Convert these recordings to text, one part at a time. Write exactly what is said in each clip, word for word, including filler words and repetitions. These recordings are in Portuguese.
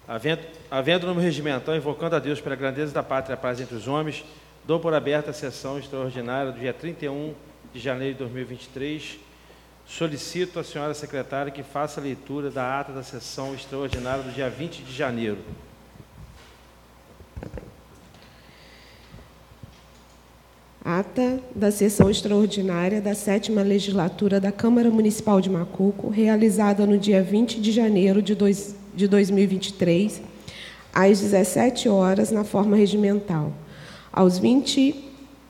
Havendo, havendo no regimental, invocando a Deus pela grandeza da pátria e a paz entre os homens, dou por aberta a sessão extraordinária do dia trinta e um de janeiro de dois mil e vinte e três. Solicito à senhora secretária que faça a leitura da ata da sessão extraordinária do dia vinte de janeiro. Ata da sessão extraordinária da sétima legislatura da Câmara Municipal de Macuco, realizada no dia vinte de janeiro de, dois, de dois mil e vinte e três, às dezessete horas, na forma regimental. Aos vinte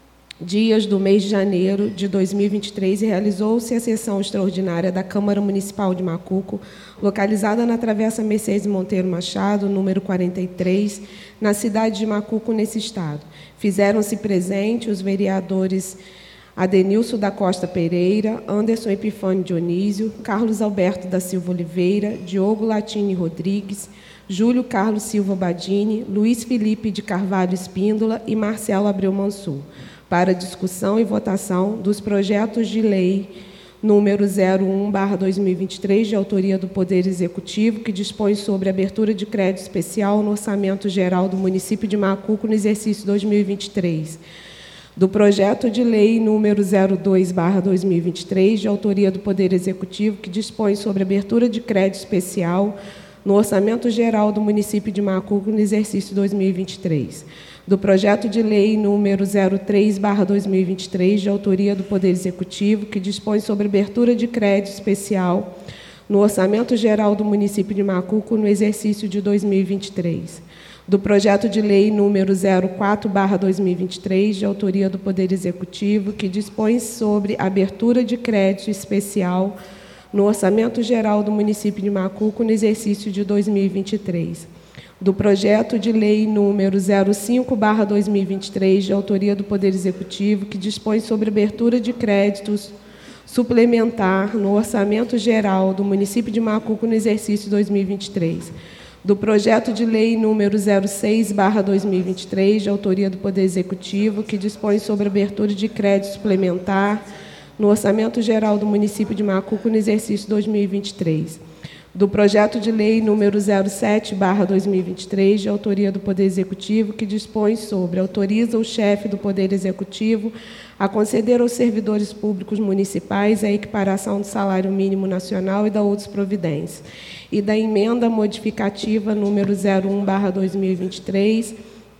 dias do mês de janeiro de dois mil e vinte e três, realizou-se a sessão extraordinária da Câmara Municipal de Macuco, localizada na Travessa Mercedes Monteiro Machado, número quarenta e três, na cidade de Macuco, nesse estado. Fizeram-se presentes os vereadores Adenilson da Costa Pereira, Anderson Epifânio Dionísio, Carlos Alberto da Silva Oliveira, Diogo Latini Rodrigues, Júlio Carlos Silva Badini, Luiz Felipe de Carvalho Espíndola e Marcelo Abreu Mansur, para discussão e votação dos projetos de lei número zero um barra dois mil e vinte e três, de autoria do Poder Executivo, que dispõe sobre abertura de crédito especial no Orçamento Geral do município de Macuco no exercício dois mil e vinte e três. Do projeto de lei número zero dois barra dois mil e vinte e três, de autoria do Poder Executivo, que dispõe sobre abertura de crédito especial no Orçamento Geral do município de Macuco no exercício dois mil e vinte e três. Do projeto de lei número zero três barra dois mil e vinte e três, de autoria do Poder Executivo, que dispõe sobre abertura de crédito especial no Orçamento Geral do município de Macuco no exercício de dois mil e vinte e três. Do projeto de lei número zero quatro barra dois mil e vinte e três, de autoria do Poder Executivo, que dispõe sobre abertura de crédito especial no Orçamento Geral do município de Macuco no exercício de dois mil e vinte e três. Do projeto de lei número zero cinco barra dois mil e vinte e três, de autoria do Poder Executivo, que dispõe sobre abertura de créditos suplementar no Orçamento Geral do município de Macuco no exercício dois mil e vinte e três. Do projeto de lei número zero seis barra dois mil e vinte e três, de autoria do Poder Executivo, que dispõe sobre abertura de crédito suplementar no Orçamento Geral do município de Macuco no exercício dois mil e vinte e três. Do projeto de lei número zero sete barra dois mil e vinte e três, de autoria do Poder Executivo, que dispõe sobre, autoriza o chefe do Poder Executivo a conceder aos servidores públicos municipais a equiparação do salário mínimo nacional e da outras providências. E da emenda modificativa número zero um barra dois mil e vinte e três,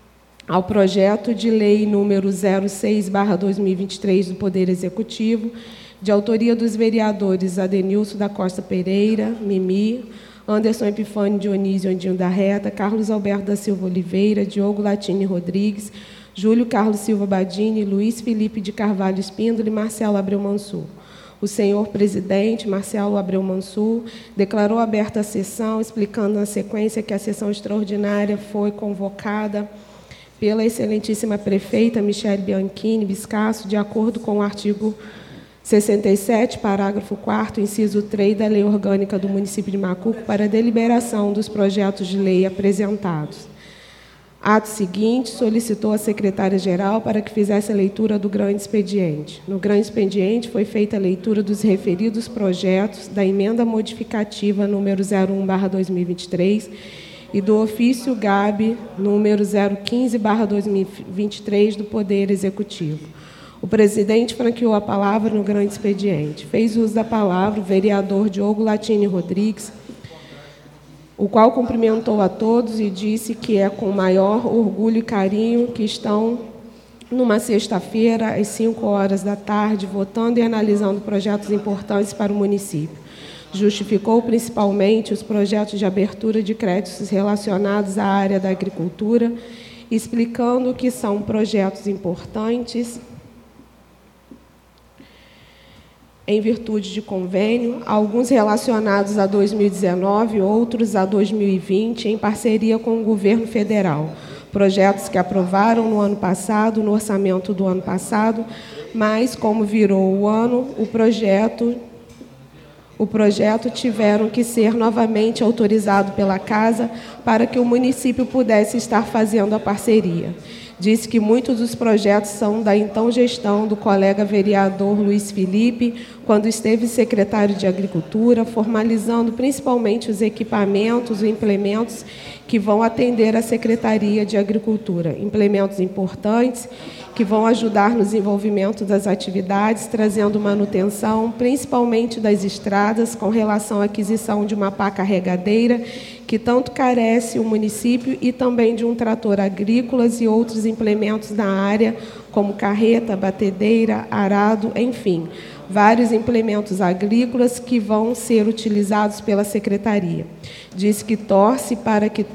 ao projeto de lei número zero seis barra dois mil e vinte e três do Poder Executivo, de autoria dos vereadores Adenilson da Costa Pereira, Mimi, Anderson Epifânio Dionísio Andinho da Reta, Carlos Alberto da Silva Oliveira, Diogo Latini Rodrigues, Júlio Carlos Silva Badini, Luiz Felipe de Carvalho Espíndola e Marcelo Abreu Mansur. O senhor presidente, Marcelo Abreu Mansur, declarou aberta a sessão, explicando na sequência que a sessão extraordinária foi convocada pela excelentíssima prefeita Michele Bianchini Biscasso, de acordo com o artigo sessenta e sete, parágrafo quarto, inciso três da Lei Orgânica do município de Macuco, para a deliberação dos projetos de lei apresentados. Ato seguinte, solicitou a secretária-geral para que fizesse a leitura do grande expediente. No grande expediente foi feita a leitura dos referidos projetos da emenda modificativa número zero um barra dois mil e vinte e três e do ofício G A B número zero quinze barra dois mil e vinte e três do Poder Executivo. O presidente franqueou a palavra no grande expediente. Fez uso da palavra o vereador Diogo Latini Rodrigues, o qual cumprimentou a todos e disse que é com maior orgulho e carinho que estão, numa sexta-feira, às cinco horas da tarde, votando e analisando projetos importantes para o município. Justificou principalmente os projetos de abertura de créditos relacionados à área da agricultura, explicando que são projetos importantes em virtude de convênio, alguns relacionados a dois mil e dezenove, outros a dois mil e vinte, em parceria com o governo federal. Projetos que aprovaram no ano passado, no orçamento do ano passado, mas, como virou o ano, o projeto, o projeto tiveram que ser novamente autorizado pela Casa para que o município pudesse estar fazendo a parceria. Disse que muitos dos projetos são da então gestão do colega vereador Luiz Felipe, quando esteve secretário de Agricultura, formalizando principalmente os equipamentos e implementos que vão atender a Secretaria de Agricultura. Implementos importantes que vão ajudar no desenvolvimento das atividades, trazendo manutenção, principalmente das estradas, com relação à aquisição de uma pá carregadeira, que tanto carece o município, e também de um trator agrícolas e outros implementos na área, como carreta, batedeira, arado, enfim, vários implementos agrícolas que vão ser utilizados pela Secretaria. Diz que torce para que,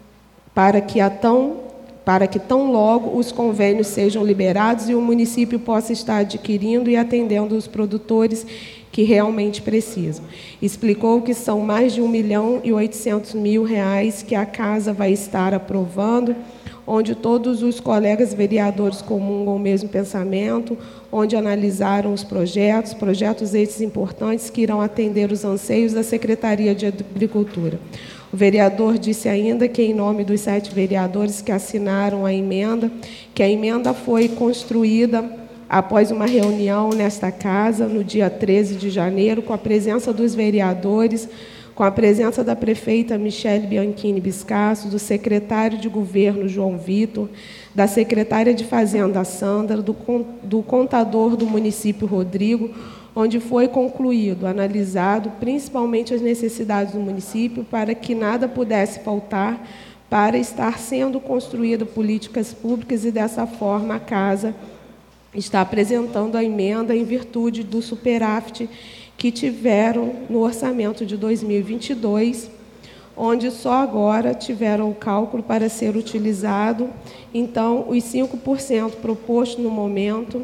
para que a tão para que tão logo os convênios sejam liberados e o município possa estar adquirindo e atendendo os produtores que realmente precisam. Explicou que são mais de um milhão e oitocentos mil reais que a Casa vai estar aprovando, onde todos os colegas vereadores comungam o mesmo pensamento, onde analisaram os projetos, projetos esses importantes que irão atender os anseios da Secretaria de Agricultura. O vereador disse ainda que, em nome dos sete vereadores que assinaram a emenda, que a emenda foi construída após uma reunião nesta casa, no dia treze de janeiro, com a presença dos vereadores, com a presença da prefeita Michele Bianchini Biscasso, do secretário de governo João Vitor, da secretária de Fazenda Sandra, do, do contador do município Rodrigo, onde foi concluído, analisado principalmente as necessidades do município para que nada pudesse faltar para estar sendo construídas políticas públicas, e dessa forma a Casa está apresentando a emenda em virtude do superávit que tiveram no orçamento de dois mil e vinte e dois, onde só agora tiveram o cálculo para ser utilizado. Então, os cinco por cento proposto no momento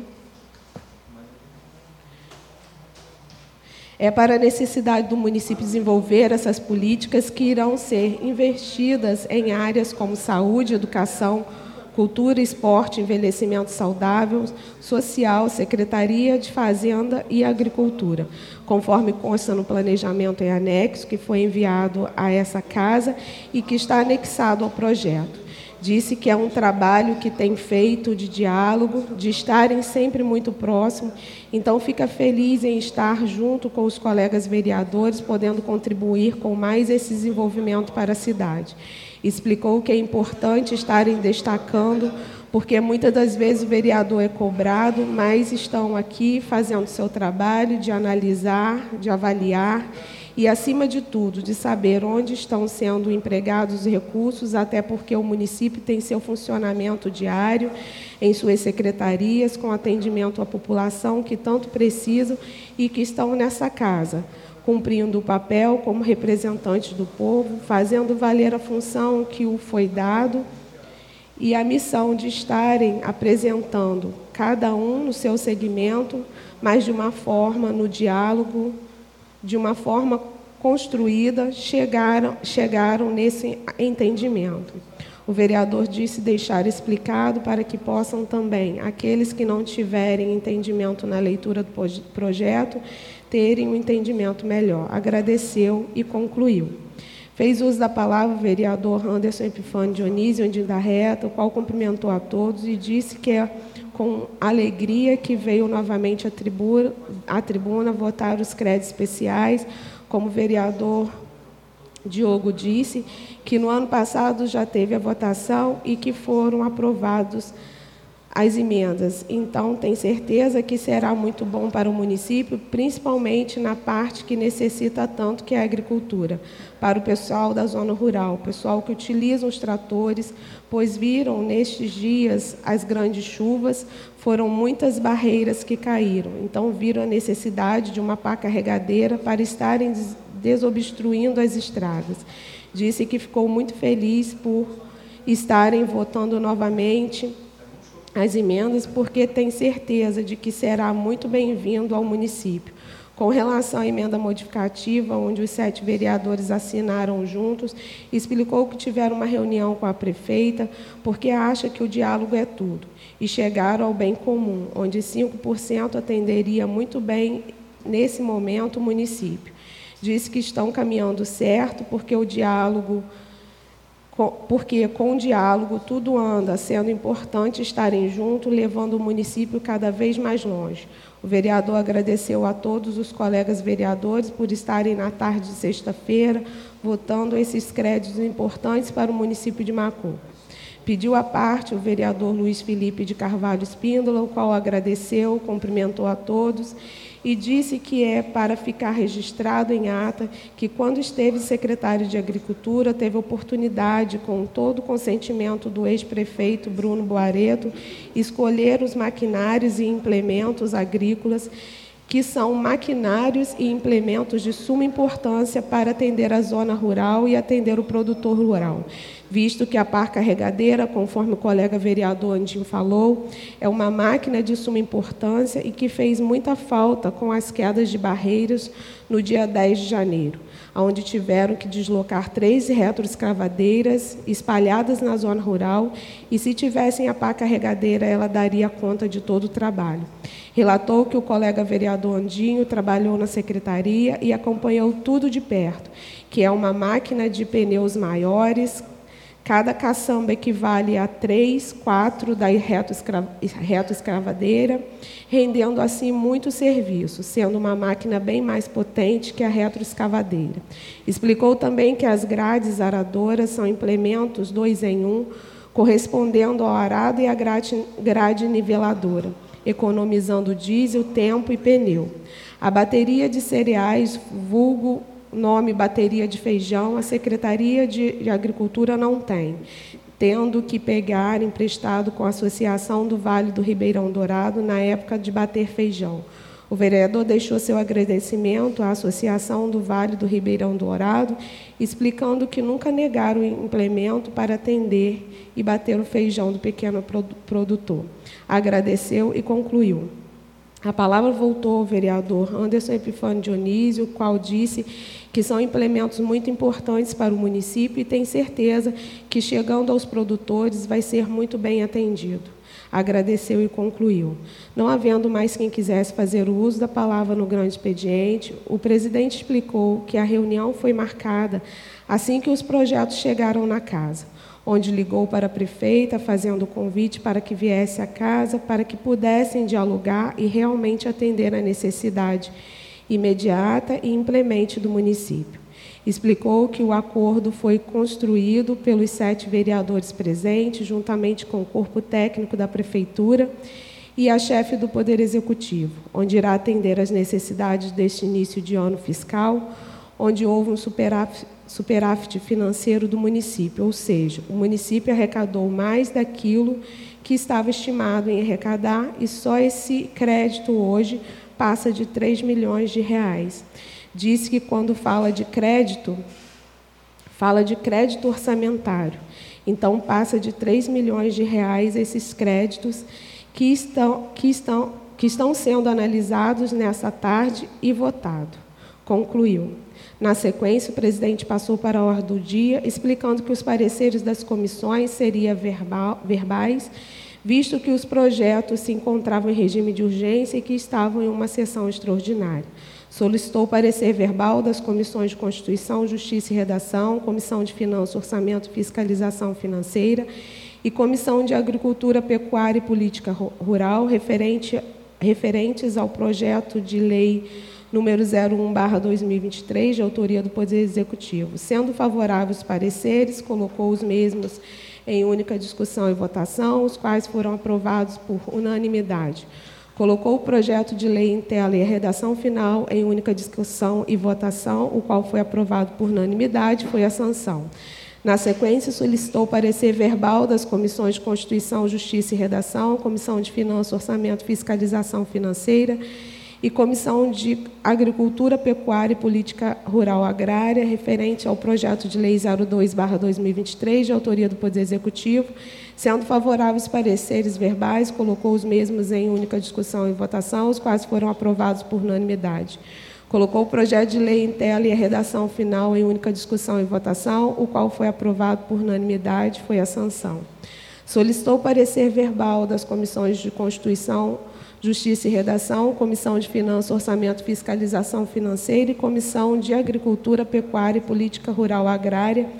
é para a necessidade do município desenvolver essas políticas que irão ser investidas em áreas como saúde, educação, cultura, esporte, envelhecimento saudável, social, Secretaria de Fazenda e Agricultura, conforme consta no planejamento em anexo que foi enviado a essa casa e que está anexado ao projeto. Disse que é um trabalho que tem feito de diálogo, de estarem sempre muito próximo, então fica feliz em estar junto com os colegas vereadores, podendo contribuir com mais esse desenvolvimento para a cidade. Explicou que é importante estarem destacando, porque muitas das vezes o vereador é cobrado, mas estão aqui fazendo seu trabalho de analisar, de avaliar, e, acima de tudo, de saber onde estão sendo empregados os recursos, até porque o município tem seu funcionamento diário em suas secretarias, com atendimento à população que tanto precisam e que estão nessa casa, cumprindo o papel como representantes do povo, fazendo valer a função que o foi dado e a missão de estarem apresentando, cada um no seu segmento, mas de uma forma, no diálogo, de uma forma construída, chegaram, chegaram nesse entendimento. O vereador disse deixar explicado para que possam também, aqueles que não tiverem entendimento na leitura do projeto, terem um entendimento melhor. Agradeceu e concluiu. Fez uso da palavra o vereador Anderson Epifânio Dionísio da Reta, o qual cumprimentou a todos e disse que é com alegria que veio novamente à tribuna, à tribuna votar os créditos especiais, como o vereador Diogo disse, que no ano passado já teve a votação e que foram aprovados as emendas. Então, tem certeza que será muito bom para o município, principalmente na parte que necessita tanto, que é a agricultura, para o pessoal da zona rural, o pessoal que utiliza os tratores, pois viram nestes dias as grandes chuvas, foram muitas barreiras que caíram. Então, viram a necessidade de uma pá carregadeira para estarem desobstruindo as estradas. Disse que ficou muito feliz por estarem votando novamente as emendas, porque tem certeza de que será muito bem-vindo ao município. Com relação à emenda modificativa, onde os sete vereadores assinaram juntos, explicou que tiveram uma reunião com a prefeita, porque acha que o diálogo é tudo, e chegaram ao bem comum, onde cinco por cento atenderia muito bem, nesse momento, o município. Disse que estão caminhando certo, porque o diálogo porque com o diálogo tudo anda, sendo importante estarem juntos, levando o município cada vez mais longe. O vereador agradeceu a todos os colegas vereadores por estarem na tarde de sexta-feira votando esses créditos importantes para o município de Macuco. Pediu à parte o vereador Luiz Felipe de Carvalho Espíndola, o qual agradeceu, cumprimentou a todos e disse que é para ficar registrado em ata que, quando esteve secretário de Agricultura, teve oportunidade, com todo o consentimento do ex-prefeito Bruno Boareto, escolher os maquinários e implementos agrícolas, que são maquinários e implementos de suma importância para atender a zona rural e atender o produtor rural, visto que a pá carregadeira, conforme o colega vereador Andinho falou, é uma máquina de suma importância e que fez muita falta com as quedas de barreiras no dia dez de janeiro, onde tiveram que deslocar três retroescavadeiras espalhadas na zona rural, e se tivessem a pá carregadeira, ela daria conta de todo o trabalho. Relatou que o colega vereador Andinho trabalhou na secretaria e acompanhou tudo de perto, que é uma máquina de pneus maiores. Cada caçamba equivale a três, quatro da retroescavadeira, rendendo assim muito serviço, sendo uma máquina bem mais potente que a retroescavadeira. Explicou também que as grades aradoras são implementos dois em um, correspondendo ao arado e à grade, grade niveladora, economizando diesel, tempo e pneu. A bateria de cereais, vulgo nome bateria de feijão, a Secretaria de Agricultura não tem, tendo que pegar emprestado com a Associação do Vale do Ribeirão Dourado na época de bater feijão. O vereador deixou seu agradecimento à Associação do Vale do Ribeirão Dourado, explicando que nunca negaram o implemento para atender e bater o feijão do pequeno produtor. Agradeceu e concluiu. A palavra voltou ao vereador Anderson Epifânio Dionísio, o qual disse que são implementos muito importantes para o município e tem certeza que, chegando aos produtores, vai ser muito bem atendido. Agradeceu e concluiu. Não havendo mais quem quisesse fazer o uso da palavra no grande expediente, o presidente explicou que a reunião foi marcada assim que os projetos chegaram na casa, onde ligou para a prefeita, fazendo o convite para que viesse à casa, para que pudessem dialogar e realmente atender a necessidade imediata e implemente do município. Explicou que o acordo foi construído pelos sete vereadores presentes, juntamente com o corpo técnico da prefeitura e a chefe do Poder Executivo, onde irá atender às necessidades deste início de ano fiscal, onde houve um superávit, superávit financeiro do município, ou seja, o município arrecadou mais daquilo que estava estimado em arrecadar, e só esse crédito hoje passa de três milhões de reais. Diz que, quando fala de crédito, fala de crédito orçamentário. Então, passa de três milhões de reais esses créditos que estão, que estão, que estão sendo analisados nessa tarde e votado. Concluiu. Na sequência, o presidente passou para a ordem do dia, explicando que os pareceres das comissões seriam verbal, verbais, visto que os projetos se encontravam em regime de urgência e que estavam em uma sessão extraordinária. Solicitou parecer verbal das comissões de Constituição, Justiça e Redação, Comissão de Finanças, Orçamento e Fiscalização Financeira e Comissão de Agricultura, Pecuária e Política Rural, referente, referentes ao projeto de lei número zero um barra dois mil e vinte e três, de autoria do Poder Executivo. Sendo favoráveis os pareceres, colocou os mesmos em única discussão e votação, os quais foram aprovados por unanimidade. Colocou o projeto de lei em tela e a redação final em única discussão e votação, o qual foi aprovado por unanimidade, foi a sanção. Na sequência, solicitou parecer verbal das comissões de Constituição, Justiça e Redação, Comissão de Finanças, Orçamento e Fiscalização Financeira e Comissão de Agricultura, Pecuária e Política Rural Agrária, referente ao projeto de lei zero dois barra dois mil e vinte e três, de autoria do Poder Executivo. Sendo favoráveis pareceres verbais, colocou os mesmos em única discussão e votação, os quais foram aprovados por unanimidade. Colocou o projeto de lei em tela e a redação final em única discussão e votação, o qual foi aprovado por unanimidade, foi a sanção. Solicitou parecer verbal das comissões de Constituição, Justiça e Redação, Comissão de Finanças, Orçamento e Fiscalização Financeira e Comissão de Agricultura, Pecuária e Política Rural Agrária,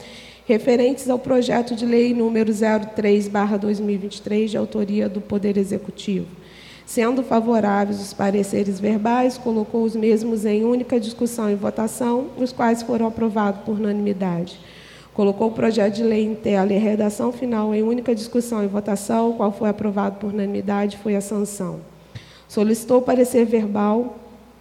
referentes ao projeto de lei número zero três barra dois mil e vinte e três, de autoria do Poder Executivo. Sendo favoráveis os pareceres verbais, colocou os mesmos em única discussão e votação, os quais foram aprovados por unanimidade. Colocou o projeto de lei em tela e a redação final em única discussão e votação, o qual foi aprovado por unanimidade, foi a sanção. Solicitou o parecer verbal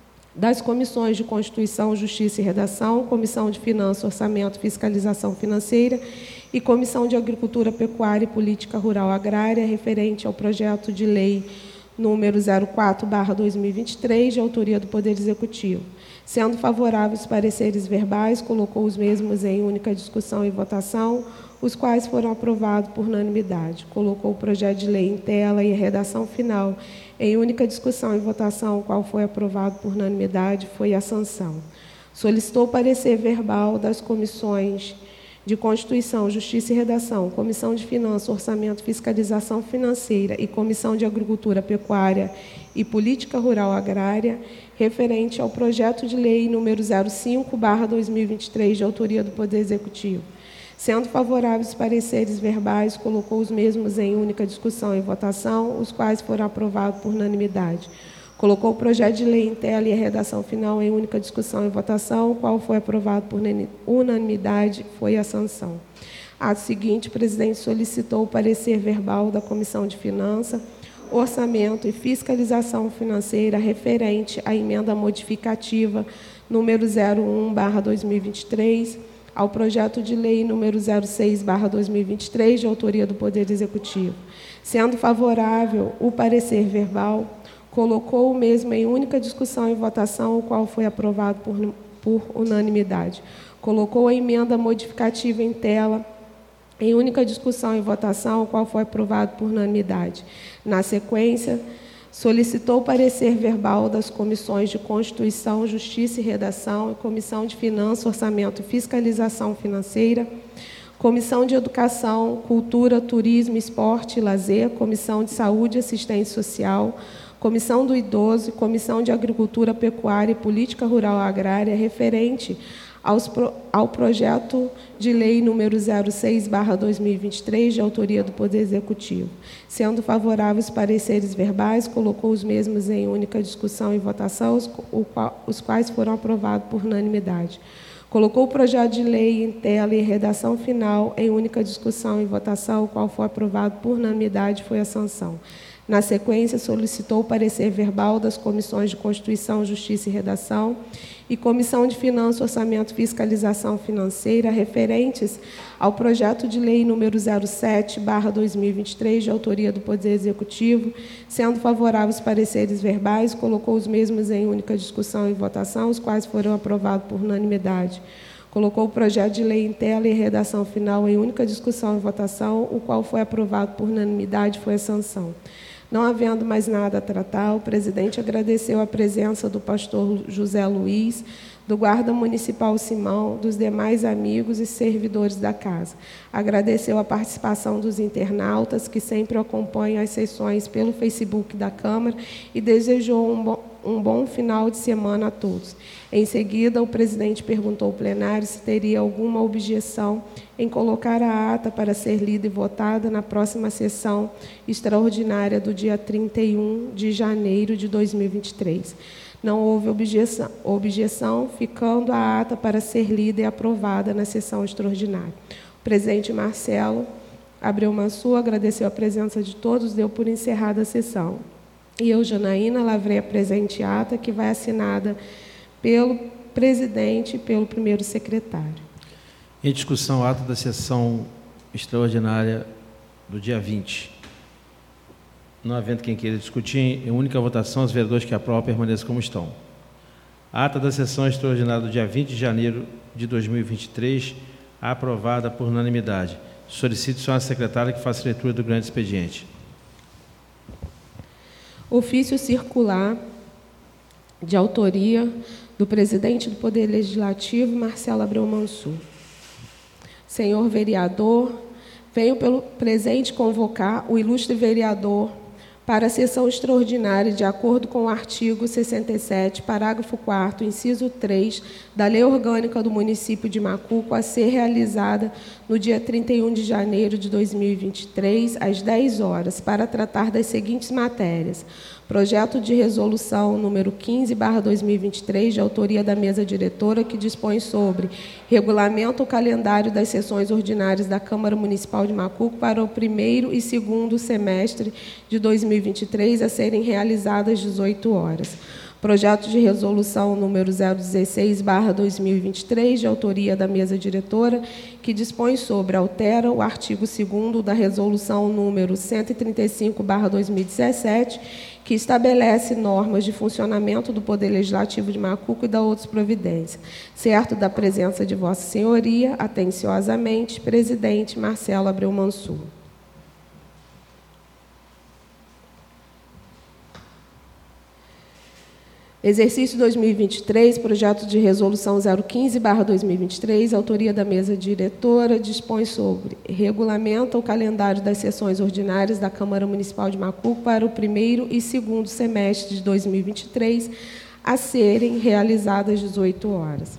das comissões de Constituição, Justiça e Redação, Comissão de Finanças, Orçamento e Fiscalização Financeira e Comissão de Agricultura, Pecuária e Política Rural Agrária, referente ao projeto de lei número zero quatro barra dois mil e vinte e três, de autoria do Poder Executivo. Sendo favoráveis os pareceres verbais, colocou os mesmos em única discussão e votação, os quais foram aprovados por unanimidade. Colocou o projeto de lei em tela e a redação final em única discussão e votação, o qual foi aprovado por unanimidade, foi a sanção. Solicitou o parecer verbal das comissões de Constituição, Justiça e Redação, Comissão de Finanças, Orçamento e Fiscalização Financeira e Comissão de Agricultura, Pecuária e Política Rural Agrária, referente ao projeto de lei número zero cinco barra dois mil e vinte e três, de autoria do Poder Executivo. Sendo favoráveis os pareceres verbais, colocou os mesmos em única discussão e votação, os quais foram aprovados por unanimidade. Colocou o projeto de lei em tela e a redação final em única discussão e votação, o qual foi aprovado por unanimidade, foi a sanção. Ato seguinte, o presidente solicitou o parecer verbal da Comissão de Finanças, Orçamento e Fiscalização Financeira referente à emenda modificativa número zero um barra dois mil e vinte e três, ao projeto de lei número zero seis barra dois mil e vinte e três, de autoria do Poder Executivo. Sendo favorável o parecer verbal, colocou o mesmo em única discussão e votação, o qual foi aprovado por, por unanimidade. Colocou a emenda modificativa em tela, em única discussão e votação, o qual foi aprovado por unanimidade. Na sequência, solicitou o parecer verbal das comissões de Constituição, Justiça e Redação, Comissão de Finanças, Orçamento e Fiscalização Financeira, Comissão de Educação, Cultura, Turismo, Esporte e Lazer, Comissão de Saúde e Assistência Social, Comissão do Idoso e Comissão de Agricultura, Pecuária e Política Rural Agrária, referente aos, ao projeto de lei número zero seis barra dois mil e vinte e três, de autoria do Poder Executivo. Sendo favoráveis os pareceres verbais, colocou os mesmos em única discussão e votação, os, o, os quais foram aprovados por unanimidade. Colocou o projeto de lei em tela e redação final em única discussão e votação, o qual foi aprovado por unanimidade, foi a sanção. Na sequência, solicitou o parecer verbal das comissões de Constituição, Justiça e Redação e Comissão de Finanças, Orçamento e Fiscalização Financeira referentes ao projeto de lei número zero sete barra dois mil e vinte e três, de autoria do Poder Executivo. Sendo favoráveis os pareceres verbais, colocou os mesmos em única discussão e votação, os quais foram aprovados por unanimidade. Colocou o projeto de lei em tela e redação final em única discussão e votação, o qual foi aprovado por unanimidade, foi a sanção. Não havendo mais nada a tratar, o presidente agradeceu a presença do pastor José Luiz, do guarda municipal Simão, dos demais amigos e servidores da casa. Agradeceu a participação dos internautas, que sempre acompanham as sessões pelo Facebook da Câmara, e desejou um bom, um bom final de semana a todos. Em seguida, o presidente perguntou ao plenário se teria alguma objeção em colocar a ata para ser lida e votada na próxima sessão extraordinária do dia trinta e um de janeiro de dois mil e vinte e três. Não houve objeção, objeção, ficando a ata para ser lida e aprovada na sessão extraordinária. O presidente Marcelo Abreu Mansur agradeceu a presença de todos, deu por encerrada a sessão. E eu, Janaína, lavrei a presente ata, que vai assinada pelo presidente e pelo primeiro secretário. Em discussão, ato da sessão extraordinária do dia vinte. Não havendo quem queira discutir, em única votação, os vereadores que aprovam permaneçam como estão. A ata da sessão extraordinária do dia vinte de janeiro de dois mil e vinte e três, aprovada por unanimidade. Solicito, senhora secretária, que faça leitura do grande expediente. Ofício circular de autoria do presidente do Poder Legislativo, Marcelo Abreu Mansur. Senhor vereador, venho pelo presente convocar o ilustre vereador para a sessão extraordinária, de acordo com o artigo sessenta e sete, parágrafo quarto, inciso três, da Lei Orgânica do Município de Macuco, a ser realizada no dia trinta e um de janeiro de dois mil e vinte e três, às dez horas, para tratar das seguintes matérias: projeto de resolução número quinze barra dois mil e vinte e três, de autoria da mesa diretora, que dispõe sobre regulamento o calendário das sessões ordinárias da Câmara Municipal de Macuco para o primeiro e segundo semestre de dois mil e vinte e três, a serem realizadas às dezoito horas. Projeto de resolução número zero dezesseis barra dois mil e vinte e três, de autoria da mesa diretora, que dispõe sobre, altera o artigo segundo da resolução número cento e trinta e cinco barra dois mil e dezessete, que estabelece normas de funcionamento do Poder Legislativo de Macuco e da outras providências, certo da presença de Vossa Senhoria, atenciosamente, presidente Marcelo Abreu Mansur. Exercício dois mil e vinte e três, projeto de resolução zero quinze barra dois mil e vinte e três, autoria da mesa diretora, dispõe sobre, regulamenta o calendário das sessões ordinárias da Câmara Municipal de Macuco para o primeiro e segundo semestre de dois mil e vinte e três, a serem realizadas às dezoito horas.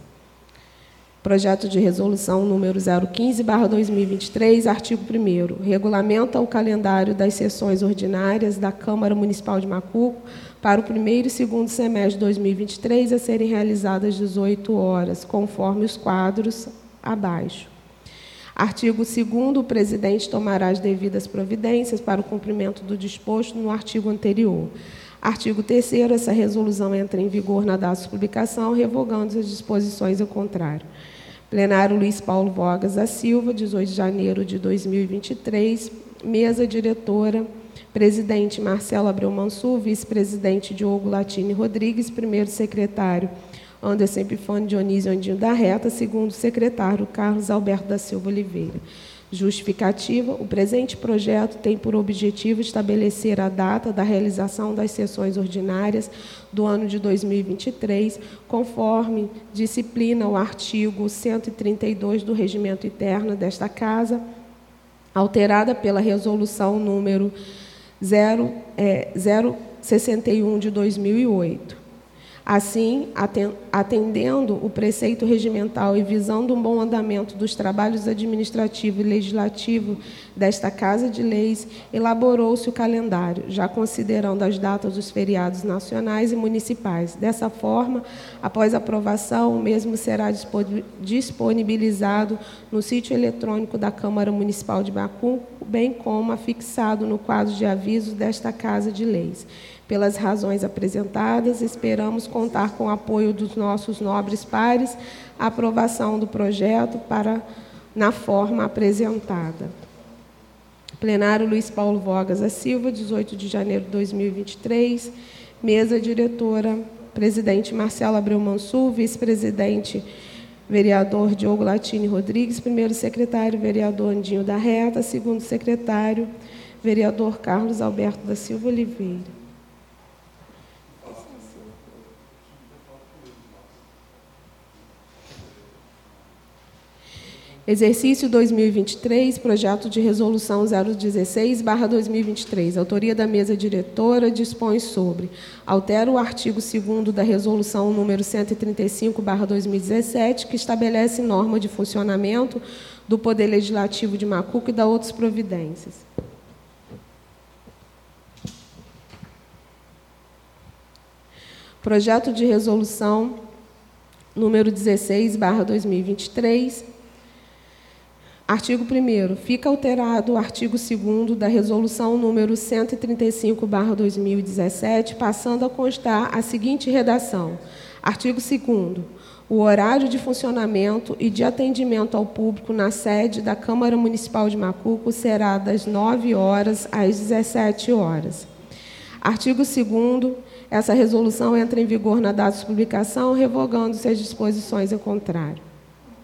Projeto de resolução número zero quinze barra dois mil e vinte e três, artigo primeiro, regulamenta o calendário das sessões ordinárias da Câmara Municipal de Macuco para o primeiro e segundo semestre de dois mil e vinte e três, a serem realizadas às dezoito horas, conforme os quadros abaixo. Artigo segundo, o presidente tomará as devidas providências para o cumprimento do disposto no artigo anterior. Artigo terceiro, essa resolução entra em vigor na data de publicação, revogando as disposições ao contrário. Plenário Luiz Paulo Vogas da Silva, dezoito de janeiro de dois mil e vinte e três, mesa diretora, presidente Marcelo Abreu Mansur, vice-presidente Diogo Latini Rodrigues, primeiro secretário Anderson Epifânio Dionísio Andinho da Reta, segundo secretário Carlos Alberto da Silva Oliveira. Justificativa: o presente projeto tem por objetivo estabelecer a data da realização das sessões ordinárias do ano de dois mil e vinte e três, conforme disciplina o artigo cento e trinta e dois do Regimento Interno desta Casa, alterada pela resolução número zero sessenta e um de dois mil e oito. Assim, atendendo o preceito regimental e visando um bom andamento dos trabalhos administrativo e legislativo desta Casa de Leis, elaborou-se o calendário, já considerando as datas dos feriados nacionais e municipais. Dessa forma, após aprovação, o mesmo será disponibilizado no sítio eletrônico da Câmara Municipal de Macuco, bem como afixado no quadro de avisos desta Casa de Leis. Pelas razões apresentadas, esperamos contar com o apoio dos nossos nobres pares a aprovação do projeto para, na forma apresentada. Plenário Luiz Paulo Vogas da Silva, dezoito de janeiro de dois mil e vinte e três, mesa diretora, presidente Marcelo Abreu Mansur, vice-presidente vereador Diogo Latini Rodrigues, primeiro secretário vereador Andinho da Reta, segundo secretário vereador Carlos Alberto da Silva Oliveira. Exercício dois mil e vinte e três, projeto de resolução zero dezesseis barra dois mil e vinte e três. Autoria da mesa diretora, dispõe sobre, altera o artigo segundo da resolução número cento e trinta e cinco barra dois mil e dezessete, que estabelece norma de funcionamento do Poder Legislativo de Macuco e da outras providências. Projeto de resolução número dezesseis barra dois mil e vinte e três. Artigo primeiro. Fica alterado o artigo segundo da resolução número cento e trinta e cinco barra dois mil e dezessete, passando a constar a seguinte redação. Artigo segundo. O horário de funcionamento e de atendimento ao público na sede da Câmara Municipal de Macuco será das nove horas às dezessete horas. Artigo segundo. Essa resolução entra em vigor na data de publicação, revogando-se as disposições ao contrário.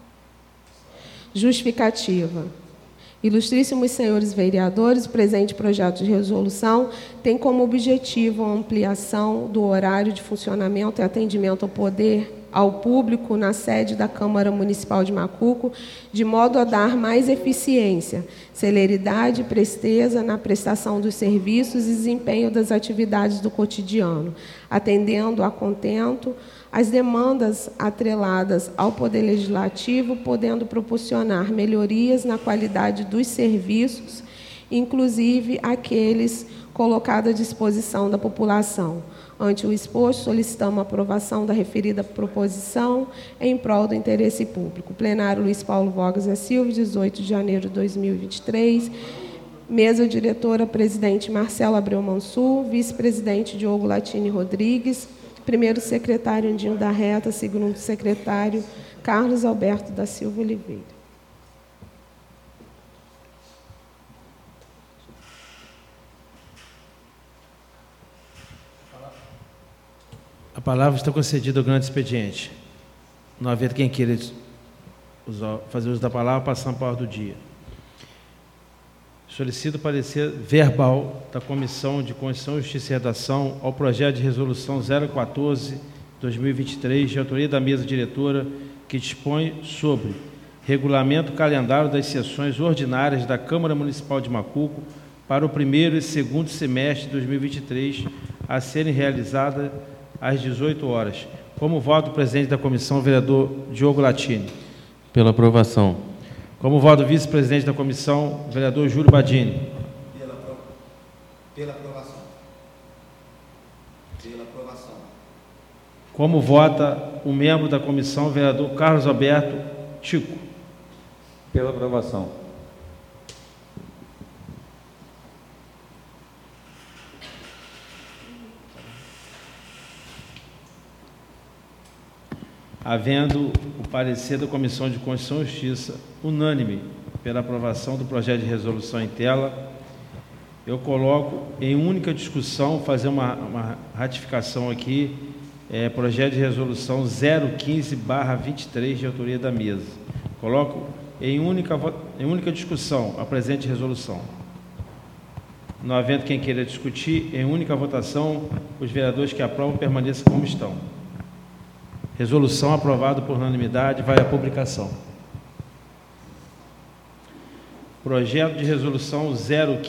Justificativa. Ilustríssimos senhores vereadores, o presente projeto de resolução tem como objetivo a ampliação do horário de funcionamento e atendimento ao poder ao público na sede da Câmara Municipal de Macuco, de modo a dar mais eficiência, celeridade e presteza na prestação dos serviços e desempenho das atividades do cotidiano, atendendo a contento as demandas atreladas ao Poder Legislativo, podendo proporcionar melhorias na qualidade dos serviços, inclusive aqueles colocados à disposição da população. Ante o exposto, solicitamos a aprovação da referida proposição em prol do interesse público. Plenário Luiz Paulo Vogas e Silva, dezoito de janeiro de dois mil e vinte e três. Mesa diretora, presidente Marcelo Abreu Mansur, vice-presidente Diogo Latini Rodrigues, primeiro secretário Andinho da Reta, segundo secretário Carlos Alberto da Silva Oliveira. A palavra está concedida ao grande expediente. Não havendo quem queira usar, fazer uso da palavra, passando para a ordem do dia. Solicito parecer verbal da Comissão de Constituição, Justiça e Redação ao projeto de resolução zero quatorze barra dois mil e vinte e três, de autoria da mesa diretora, que dispõe sobre regulamento calendário das sessões ordinárias da Câmara Municipal de Macuco para o primeiro e segundo semestre de dois mil e vinte e três, a serem realizadas às dezoito horas. Como voto, o presidente da comissão, vereador Diogo Latini. Pela aprovação. Como voto, o vice-presidente da comissão, vereador Júlio Badini. Pela, pela aprovação. Pela aprovação. Como vota o membro da comissão, vereador Carlos Alberto Tico. Pela aprovação. Havendo o parecer da Comissão de Constituição e Justiça unânime pela aprovação do projeto de resolução em tela, eu coloco em única discussão, fazer uma, uma ratificação aqui, é, projeto de resolução zero quinze barra vinte e três, de autoria da mesa. Coloco em única, em única discussão a presente resolução. Não havendo quem queira discutir, em única votação, os vereadores que aprovam permaneçam como estão. Resolução aprovada por unanimidade, vai à publicação. Projeto de resolução zero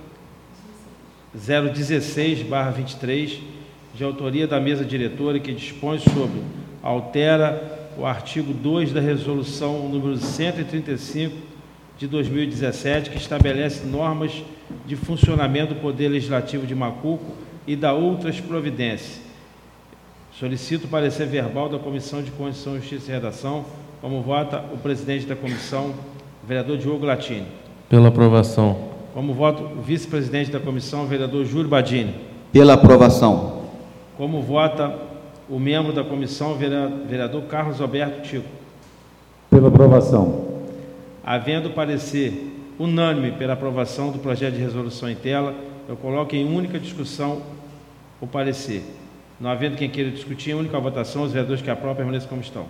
dezesseis barra vinte e três, de autoria da mesa diretora, que dispõe sobre, altera o artigo dois da resolução número cento e trinta e cinco de dois mil e dezessete, que estabelece normas de funcionamento do Poder Legislativo de Macuco e da outras providências. Solicito o parecer verbal da Comissão de Constituição, Justiça e Redação. Como vota o presidente da comissão, vereador Diogo Latini. Pela aprovação. Como vota o vice-presidente da comissão, vereador Júlio Badini. Pela aprovação. Como vota o membro da comissão, vereador Carlos Alberto Tico. Pela aprovação. Havendo parecer unânime pela aprovação do projeto de resolução em tela, eu coloco em única discussão o parecer. Não havendo quem queira discutir, em única votação, os vereadores que aprovam permaneçam como estão.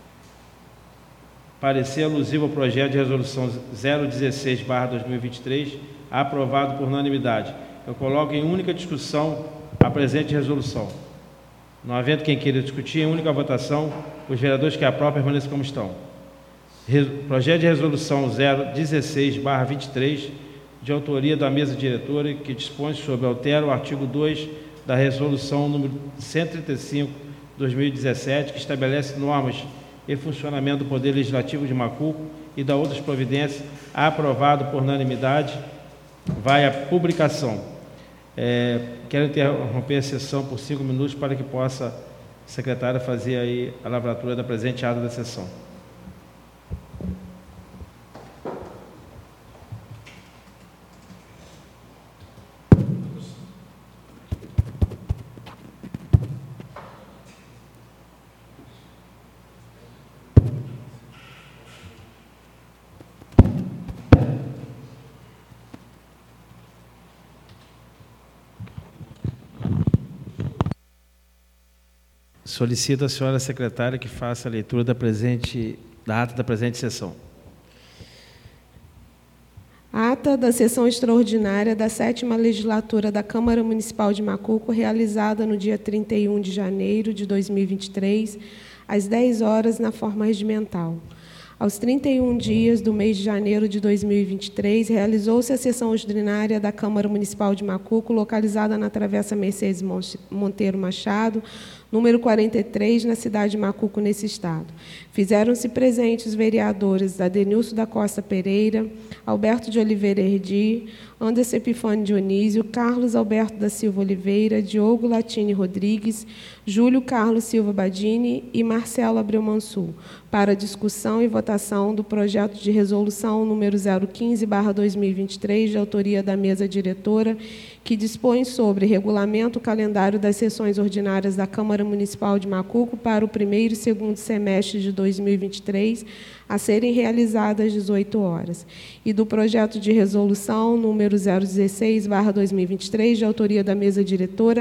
Parecer alusivo ao projeto de resolução zero dezesseis barra dois mil e vinte e três, aprovado por unanimidade. Eu coloco em única discussão a presente resolução. Não havendo quem queira discutir, em única votação, os vereadores que aprovam permaneçam como estão. Re... Projeto de resolução zero dezesseis barra vinte e três, de autoria da mesa diretora, que dispõe sobre, altera o artigo dois da resolução número cento e trinta e cinco de dois mil e dezessete, que estabelece normas e funcionamento do Poder Legislativo de Macuco e da outras providências, aprovado por unanimidade, vai à publicação. É, quero interromper a sessão por cinco minutos para que possa a secretária fazer aí a lavratura da presente ata da sessão. Solicito a senhora secretária que faça a leitura da, presente, da ata da presente sessão. Ata da sessão extraordinária da sétima legislatura da Câmara Municipal de Macuco, realizada no dia trinta e um de janeiro de dois mil e vinte e três, às dez horas, na forma regimental. Aos trinta e um dias do mês de janeiro de dois mil e vinte e três, realizou-se a sessão ordinária da Câmara Municipal de Macuco, localizada na Travessa Mercedes Monteiro Machado, número quarenta e três, na cidade de Macuco, nesse estado. Fizeram-se presentes os vereadores Adenilson da Costa Pereira, Alberto de Oliveira Erdi, Anderson Epifânio Dionísio, Carlos Alberto da Silva Oliveira, Diogo Latini Rodrigues, Júlio Carlos Silva Badini e Marcelo Abreu Mansur, para discussão e votação do projeto de resolução número zero quinze barra dois mil e vinte e três, de autoria da mesa diretora, que dispõe sobre regulamento o calendário das sessões ordinárias da Câmara Municipal de Macuco para o primeiro e segundo semestre de dois mil e vinte e três, a serem realizadas às dezoito horas, e do projeto de resolução número zero dezesseis barra dois mil e vinte e três, de autoria da mesa diretora,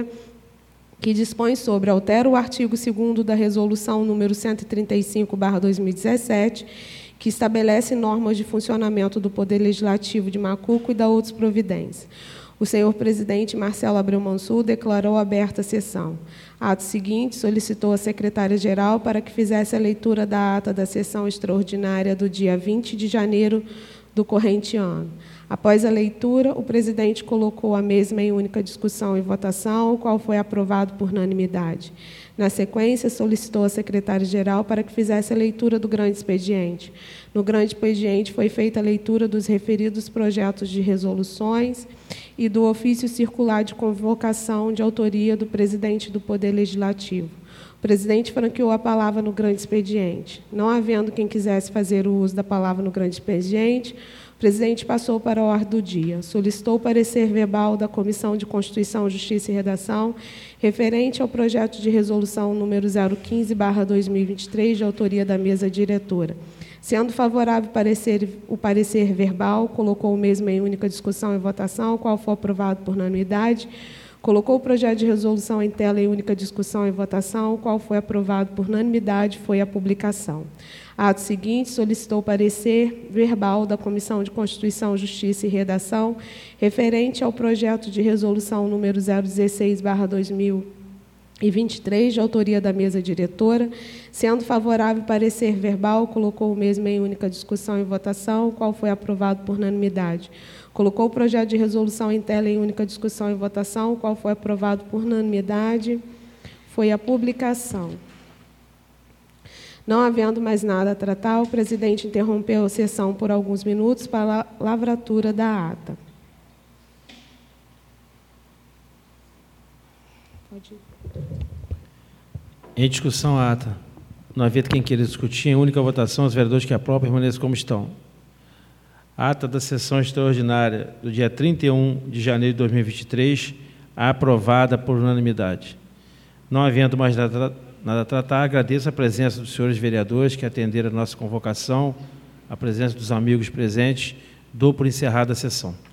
que dispõe sobre, altera o artigo segundo da resolução número cento e trinta e cinco barra dois mil e dezessete, que estabelece normas de funcionamento do Poder Legislativo de Macuco e da outras providências. O senhor presidente Marcelo Abreu Mansur declarou aberta a sessão. Ato seguinte, solicitou a secretária-geral para que fizesse a leitura da ata da sessão extraordinária do dia vinte de janeiro do corrente ano. Após a leitura, o presidente colocou a mesma em única discussão e votação, o qual foi aprovado por unanimidade. Na sequência, solicitou a secretária-geral para que fizesse a leitura do grande expediente. No grande expediente foi feita a leitura dos referidos projetos de resoluções e do ofício circular de convocação de autoria do presidente do Poder Legislativo. O presidente franqueou a palavra no grande expediente. Não havendo quem quisesse fazer o uso da palavra no grande expediente, o presidente passou para a ordem do dia. Solicitou o parecer verbal da Comissão de Constituição, Justiça e Redação, referente ao projeto de resolução número zero quinze barra dois mil e vinte e três, de autoria da mesa diretora. Sendo favorável o parecer, o parecer verbal, colocou o mesmo em única discussão e votação, o qual foi aprovado por unanimidade. Colocou o projeto de resolução em tela em única discussão e votação, o qual foi aprovado por unanimidade, foi a publicação. Ato seguinte, solicitou o parecer verbal da Comissão de Constituição, Justiça e Redação, referente ao projeto de resolução número zero dezesseis barra dois mil e vinte e três, de autoria da mesa diretora. Sendo favorável o parecer verbal, colocou o mesmo em única discussão e votação, o qual foi aprovado por unanimidade. Colocou o projeto de resolução em tela em única discussão e votação, o qual foi aprovado por unanimidade, foi a publicação. Não havendo mais nada a tratar, o presidente interrompeu a sessão por alguns minutos para a lavratura da ata. Pode ir. Em discussão, a ata. Não havendo quem queira discutir, em única votação, os vereadores que aprovam permaneçam como estão. Ata da sessão extraordinária do dia trinta e um de janeiro de dois mil e vinte e três, aprovada por unanimidade. Não havendo mais nada, nada a tratar, agradeço a presença dos senhores vereadores que atenderam a nossa convocação, a presença dos amigos presentes, dou por encerrada a sessão.